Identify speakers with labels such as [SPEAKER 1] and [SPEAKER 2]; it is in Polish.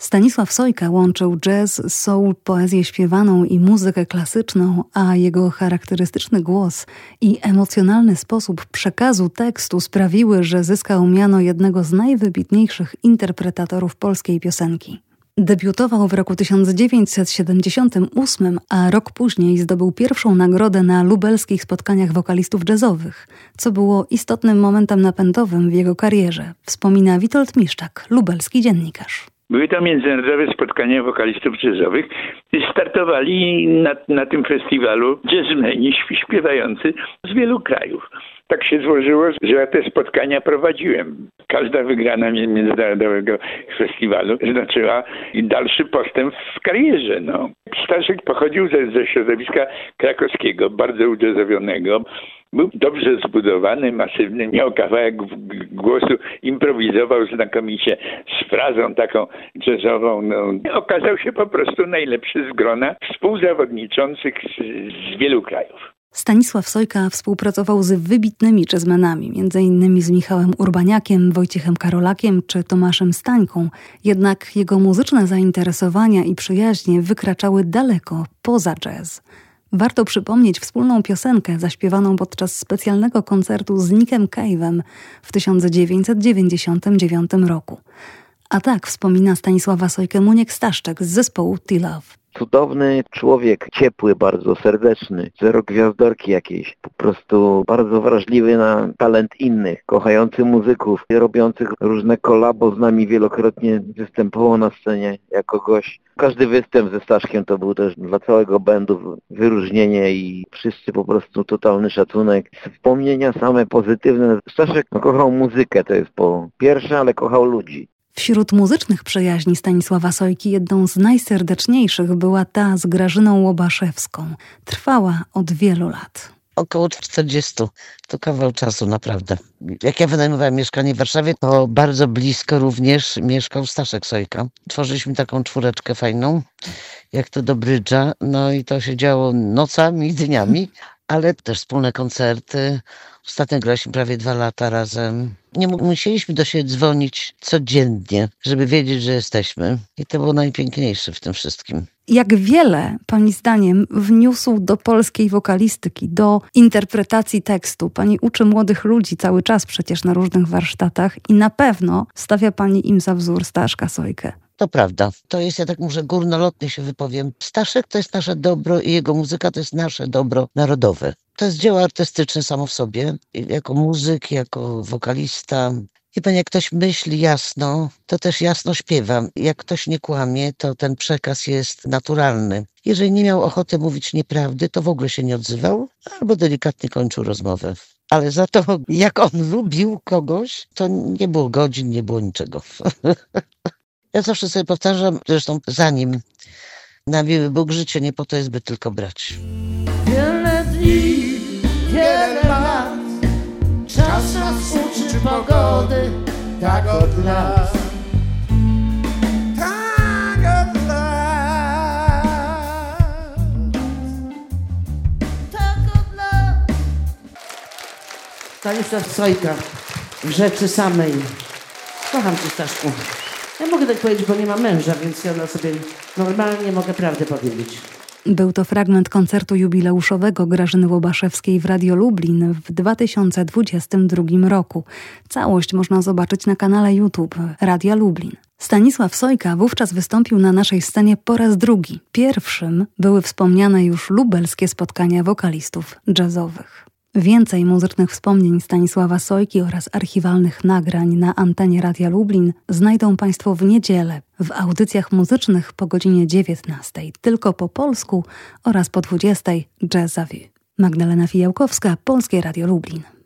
[SPEAKER 1] Stanisław Sojka łączył jazz, soul, poezję śpiewaną i muzykę klasyczną, a jego charakterystyczny głos i emocjonalny sposób przekazu tekstu sprawiły, że zyskał miano jednego z najwybitniejszych interpretatorów polskiej piosenki. Debiutował w roku 1978, a rok później zdobył pierwszą nagrodę na lubelskich spotkaniach wokalistów jazzowych, co było istotnym momentem napędowym w jego karierze, wspomina Witold Miszczak, lubelski dziennikarz.
[SPEAKER 2] Były to międzynarodowe spotkania wokalistów jazzowych. Startowali na tym festiwalu jazzmeni śpiewający z wielu krajów. Tak się złożyło, że ja te spotkania prowadziłem. Każda wygrana międzynarodowego festiwalu znaczyła dalszy postęp w karierze. Staszek pochodził ze środowiska krakowskiego, bardzo ujazzowionego. Był dobrze zbudowany, masywny, miał kawałek głosu, improwizował znakomicie z frazą taką jazzową. Okazał się po prostu najlepszy z grona współzawodniczących z wielu krajów.
[SPEAKER 1] Stanisław Sojka współpracował z wybitnymi jazzmenami, m.in. z Michałem Urbaniakiem, Wojciechem Karolakiem czy Tomaszem Stańką. Jednak jego muzyczne zainteresowania i przyjaźnie wykraczały daleko poza jazz. Warto przypomnieć wspólną piosenkę zaśpiewaną podczas specjalnego koncertu z Nickiem Cave'em w 1999 roku. A tak wspomina Stanisława Sojkę Muniek Staszczek z zespołu T-Love.
[SPEAKER 3] Cudowny człowiek, ciepły, bardzo serdeczny, zero gwiazdorki jakiejś, po prostu bardzo wrażliwy na talent innych, kochający muzyków, robiących różne kolabo z nami wielokrotnie występował na scenie jako gość. Każdy występ ze Staszkiem to był też dla całego bandu wyróżnienie i wszyscy po prostu totalny szacunek. Wspomnienia same pozytywne. Staszek kochał muzykę, to jest po pierwsze, ale kochał ludzi.
[SPEAKER 1] Wśród muzycznych przyjaźni Stanisława Sojki jedną z najserdeczniejszych była ta z Grażyną Łobaszewską. Trwała od wielu lat.
[SPEAKER 4] Około 40. To kawał czasu, naprawdę. Jak ja wynajmowałem mieszkanie w Warszawie, to bardzo blisko również mieszkał Staszek Sojka. Tworzyliśmy taką czwóreczkę fajną, jak to do brydża. No i to się działo nocami i dniami, ale też wspólne koncerty. Ostatnio graliśmy prawie 2 lata razem. Nie musieliśmy do siebie dzwonić codziennie, żeby wiedzieć, że jesteśmy. I to było najpiękniejsze w tym wszystkim.
[SPEAKER 1] Jak wiele, pani zdaniem, wniósł do polskiej wokalistyki, do interpretacji tekstu. Pani uczy młodych ludzi cały czas przecież na różnych warsztatach i na pewno stawia pani im za wzór Staszka Sojkę.
[SPEAKER 4] To prawda. To jest, ja tak może górnolotnie się wypowiem. Staszek to jest nasze dobro i jego muzyka to jest nasze dobro narodowe. To jest dzieło artystyczne samo w sobie. Jako muzyk, jako wokalista. I pan, jak ktoś myśli jasno, to też jasno śpiewa. Jak ktoś nie kłamie, to ten przekaz jest naturalny. Jeżeli nie miał ochoty mówić nieprawdy, to w ogóle się nie odzywał albo delikatnie kończył rozmowę. Ale za to, jak on lubił kogoś, to nie było godzin, nie było niczego. Ja zawsze sobie powtarzam, zresztą zanim na miły Bóg życie nie po to jest, by tylko brać.
[SPEAKER 5] Wiele dni, wiele lat, czas nas uczy pogody, tak od lat. Tak od lat. Tak od lat. Stanisław Sojka w rzeczy samej. Kocham cię, Staszku. Ja mogę tak powiedzieć, bo nie mam męża, więc ja sobie normalnie mogę prawdę powiedzieć.
[SPEAKER 1] Był to fragment koncertu jubileuszowego Grażyny Łobaszewskiej w Radio Lublin w 2022 roku. Całość można zobaczyć na kanale YouTube Radia Lublin. Stanisław Sojka wówczas wystąpił na naszej scenie po raz drugi. Pierwszym były wspomniane już lubelskie spotkania wokalistów jazzowych. Więcej muzycznych wspomnień Stanisława Sojki oraz archiwalnych nagrań na antenie Radia Lublin znajdą Państwo w niedzielę w audycjach muzycznych po godzinie 19, tylko po polsku oraz po 20 Jazz Vu. Magdalena Fijałkowska, Polskie Radio Lublin.